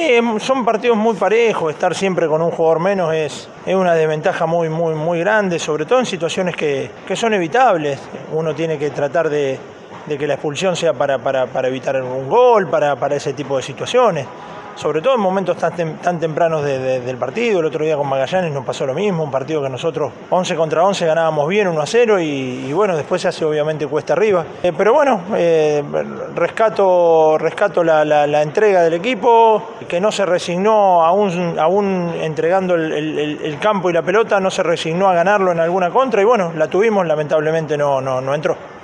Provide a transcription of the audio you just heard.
Sí, son partidos muy parejos, estar siempre con un jugador menos es una desventaja muy grande, sobre todo en situaciones que son evitables. Uno tiene que tratar de que la expulsión sea para evitar un gol, para ese tipo de situaciones. Sobre todo en momentos tan tempranos del partido. El otro día con Magallanes nos pasó lo mismo, un partido que nosotros 11 contra 11 ganábamos bien 1-0 y bueno, después se hace obviamente cuesta arriba. Pero bueno, rescato la entrega del equipo, que no se resignó, aún entregando el campo y la pelota, no se resignó a ganarlo en alguna contra y bueno, la tuvimos, lamentablemente no entró.